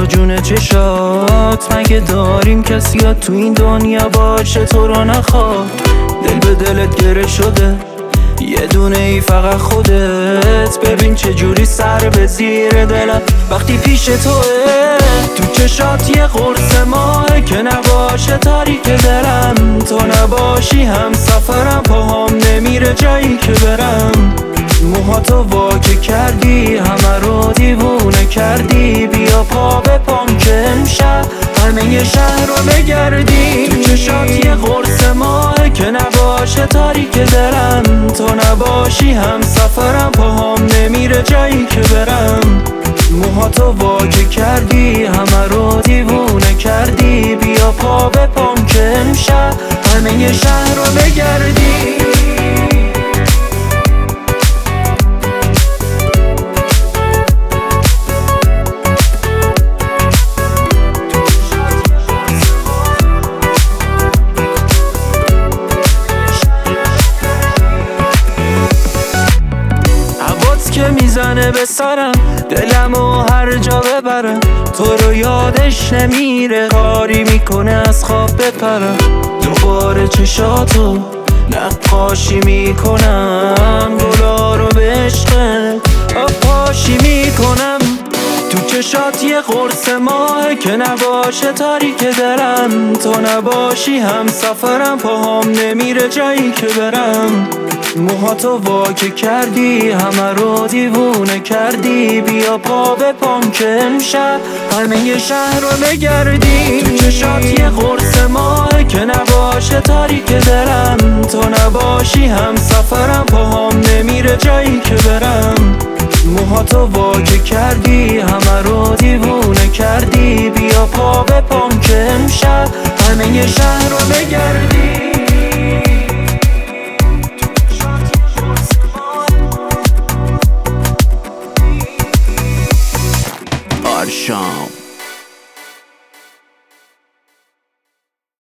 و جون چشات. مگه داریم کسی ها تو این دنیا باشه تو رو نخواد؟ دل به دلت گره شده، یه دونه ای فقط خودت. ببین چجوری سر به زیر دلم وقتی پیش توه. تو چشات یه قرص ماه که نباشه تاریک دلم. تو نباشی هم سفرم، پاهام نمیره جایی که برم. موهاتو واکه کردی، همه رو دیوونه کردی. بیا پا به پام که امشب همه شهر رو بگردی. تو چشات یه قرص ماه که نباشه تاریک دلم. تو نباشی هم سفرم، پاهام نمیره جایی که برم. موهاتو واکه کردی، همه رو دیوونه کردی. بیا پا به پام که امشب همه شهر رو بگردی. که میزنه به سرم، دلمو هر جا ببرم. تو رو یادش نمیره، کاری میکنه از خواب بپرم. دوباره چشاتو نقاشی میکنم، گلا رو به عشقت آبپاشی میکنم. تو چشات یه قرص ماه که نباشه تاریک دلم. تو نباشی هم سفرم، پاهام نمیره جایی که برم. موهاتو واکه کردی، همه رو دیوونه کردی. بیا پا به پام که امشب همه شهر رو بگردی. تو چشات یه قرص ماه که نباشه تاریک دلم. تو نباشی هم سفرم، پاهام نمیره جایی که برم. موهاتو واکه کردی، همه رو دیوونه کردی. بیا پا به پام که امشب همه شهر رو بگردی.